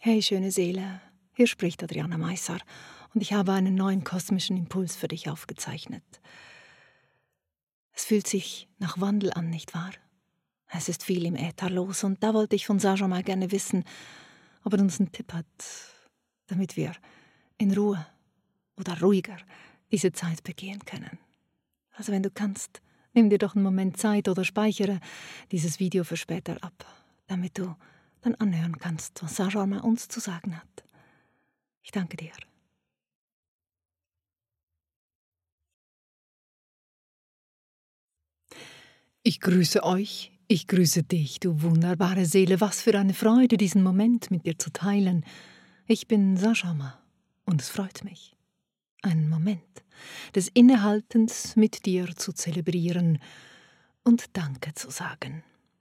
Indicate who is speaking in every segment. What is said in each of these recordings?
Speaker 1: Hey schöne Seele, hier spricht Adriana Meissar und ich habe einen neuen kosmischen Impuls für dich aufgezeichnet. Es fühlt sich nach Wandel an, nicht wahr? Es ist viel im Äther los und da wollte ich von Sascha mal gerne wissen, ob er uns einen Tipp hat, damit wir in Ruhe oder ruhiger diese Zeit begehen können. Also wenn du kannst, nimm dir doch einen Moment Zeit oder speichere dieses Video für später ab, damit du dann anhören kannst, was Sascha mal uns zu sagen hat. Ich danke dir. Ich grüße euch, ich grüße dich, du wunderbare Seele. Was für eine Freude, diesen Moment mit dir zu teilen. Ich bin Sascha und es freut mich, einen Moment des Innehaltens mit dir zu zelebrieren und Danke zu sagen.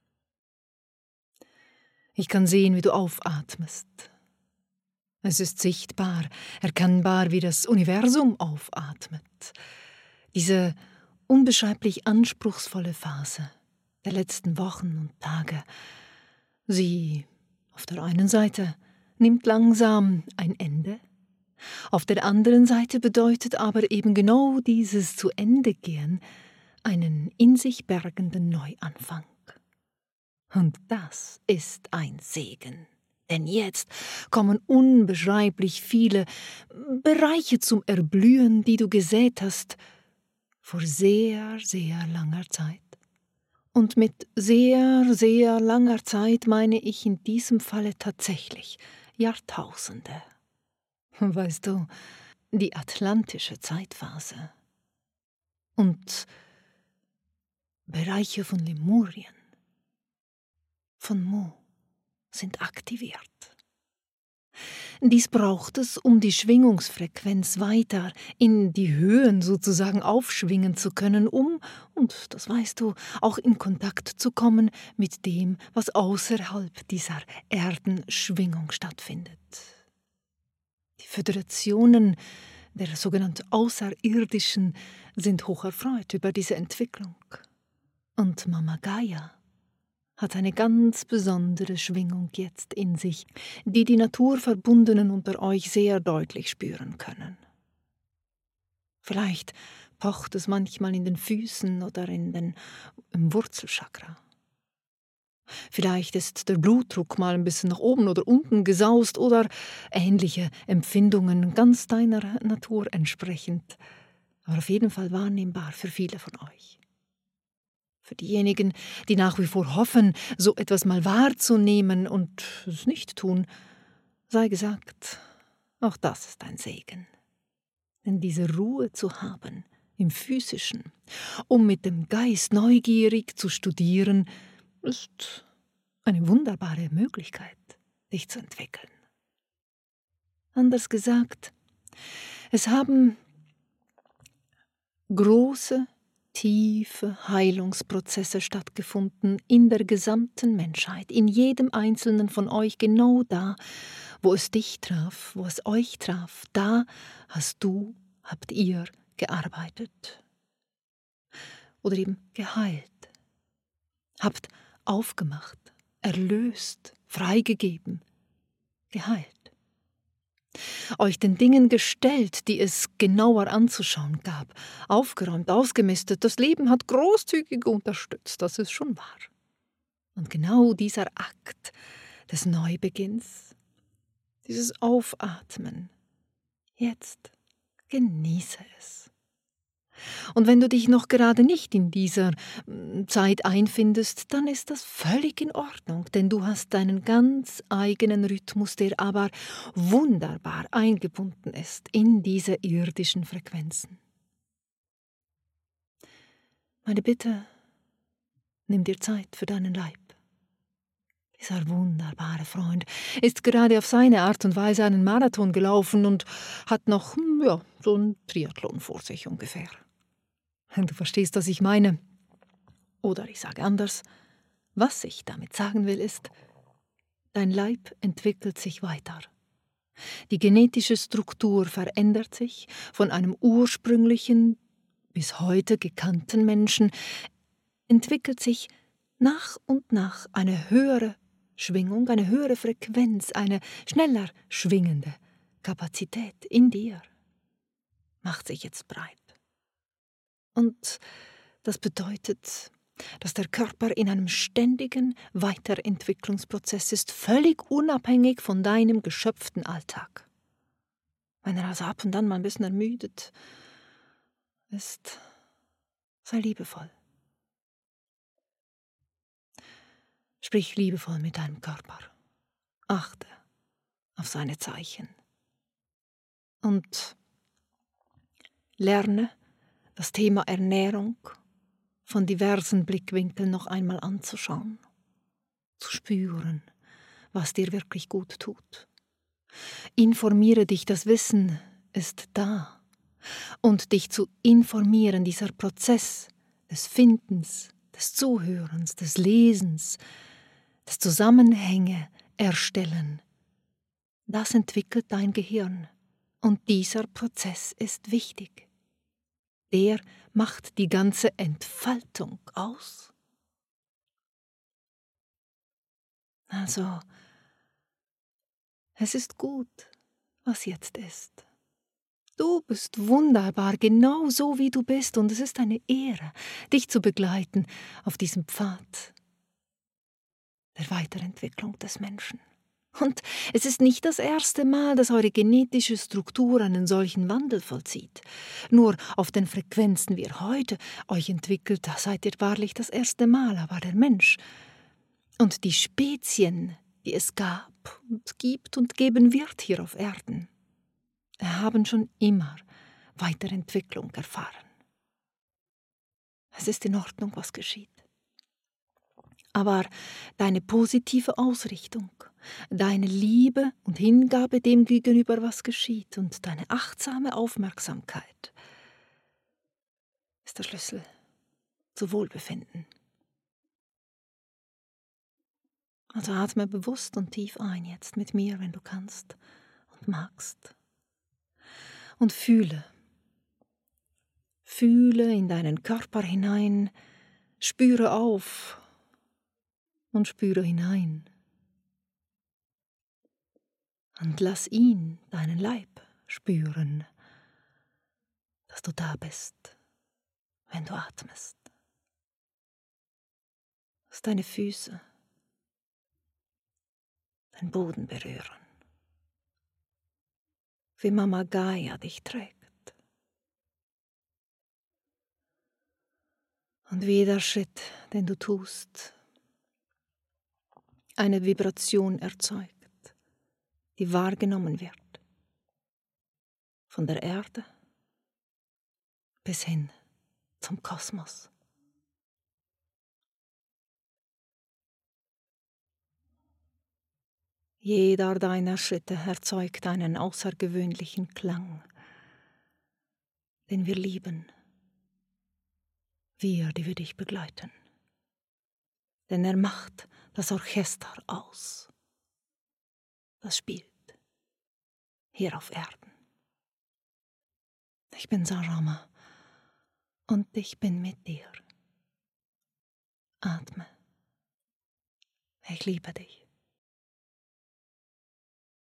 Speaker 1: Ich kann sehen, wie du aufatmest. Es ist sichtbar, erkennbar, wie das Universum aufatmet. Diese unbeschreiblich anspruchsvolle Phase der letzten Wochen und Tage. Sie, auf der einen Seite, nimmt langsam ein Ende. Auf der anderen Seite bedeutet aber eben genau dieses zu Ende gehen einen in sich bergenden Neuanfang. Und das ist ein Segen. Denn jetzt kommen unbeschreiblich viele Bereiche zum Erblühen, die du gesät hast vor sehr, sehr langer Zeit. Und mit sehr, sehr langer Zeit meine ich in diesem Falle tatsächlich Jahrtausende. Weißt du, die atlantische Zeitphase und Bereiche von Lemurien, von Mu, sind aktiviert. Dies braucht es, um die Schwingungsfrequenz weiter in die Höhen sozusagen aufschwingen zu können, und das weißt du, auch in Kontakt zu kommen mit dem, was außerhalb dieser Erdenschwingung stattfindet. Die Föderationen der sogenannten Außerirdischen sind hocherfreut über diese Entwicklung. Und Mama Gaia hat eine ganz besondere Schwingung jetzt in sich, die die Naturverbundenen unter euch sehr deutlich spüren können. Vielleicht pocht es manchmal in den Füßen oder im Wurzelchakra. Vielleicht ist der Blutdruck mal ein bisschen nach oben oder unten gesaust oder ähnliche Empfindungen ganz deiner Natur entsprechend, aber auf jeden Fall wahrnehmbar für viele von euch. Für diejenigen, die nach wie vor hoffen, so etwas mal wahrzunehmen und es nicht tun, sei gesagt, auch das ist ein Segen. Denn diese Ruhe zu haben im Physischen, um mit dem Geist neugierig zu studieren, ist eine wunderbare Möglichkeit, dich zu entwickeln. Anders gesagt, es haben große, tiefe Heilungsprozesse stattgefunden in der gesamten Menschheit, in jedem Einzelnen von euch, genau da, wo es dich traf, wo es euch traf, da habt ihr gearbeitet. Oder eben geheilt, habt aufgemacht, erlöst, freigegeben, geheilt. Euch den Dingen gestellt, die es genauer anzuschauen gab, aufgeräumt, ausgemistet, das Leben hat großzügig unterstützt, das ist schon wahr. Und genau dieser Akt des Neubeginns, dieses Aufatmen, jetzt genieße es. Und wenn du dich noch gerade nicht in dieser Zeit einfindest, dann ist das völlig in Ordnung, denn du hast deinen ganz eigenen Rhythmus, der aber wunderbar eingebunden ist in diese irdischen Frequenzen. Meine Bitte, nimm dir Zeit für deinen Leib. Dieser wunderbare Freund ist gerade auf seine Art und Weise einen Marathon gelaufen und hat noch so einen Triathlon vor sich ungefähr. Du verstehst, was ich meine. Oder ich sage anders, was ich damit sagen will, ist, dein Leib entwickelt sich weiter. Die genetische Struktur verändert sich von einem ursprünglichen, bis heute gekannten Menschen, entwickelt sich nach und nach eine höhere Schwingung, eine höhere Frequenz, eine schneller schwingende Kapazität in dir macht sich jetzt breit. Und das bedeutet, dass der Körper in einem ständigen Weiterentwicklungsprozess ist, völlig unabhängig von deinem geschöpften Alltag. Wenn er also ab und an mal ein bisschen ermüdet ist, sei liebevoll. Sprich liebevoll mit deinem Körper. Achte auf seine Zeichen. Und lerne das Thema Ernährung von diversen Blickwinkeln noch einmal anzuschauen, zu spüren, was dir wirklich gut tut. Informiere dich, das Wissen ist da. Und dich zu informieren, dieser Prozess des Findens, des Zuhörens, des Lesens, des Zusammenhänge erstellen, das entwickelt dein Gehirn. Und dieser Prozess ist wichtig. Der macht die ganze Entfaltung aus. Also, es ist gut, was jetzt ist. Du bist wunderbar, genau so wie du bist, und es ist eine Ehre, dich zu begleiten auf diesem Pfad der Weiterentwicklung des Menschen. Und es ist nicht das erste Mal, dass eure genetische Struktur einen solchen Wandel vollzieht. Nur auf den Frequenzen, wie ihr heute euch entwickelt, da seid ihr wahrlich das erste Mal, aber der Mensch und die Spezien, die es gab und gibt und geben wird hier auf Erden, haben schon immer Weiterentwicklung erfahren. Es ist in Ordnung, was geschieht. Aber deine positive Ausrichtung, deine Liebe und Hingabe dem gegenüber, was geschieht, und deine achtsame Aufmerksamkeit ist der Schlüssel zu Wohlbefinden. Also atme bewusst und tief ein jetzt mit mir, wenn du kannst und magst. Und fühle in deinen Körper hinein, spüre auf und spüre hinein. Und lass ihn, deinen Leib, spüren, dass du da bist, wenn du atmest. Lass deine Füße den Boden berühren, wie Mama Gaia dich trägt. Und wie jeder Schritt, den du tust, eine Vibration erzeugt, die wahrgenommen wird, von der Erde bis hin zum Kosmos. Jeder deiner Schritte erzeugt einen außergewöhnlichen Klang, den wir lieben, wir, die wir dich begleiten. Denn er macht das Orchester aus, das spielt hier auf Erden. Ich bin Sarama und ich bin mit dir. Atme. Ich liebe dich.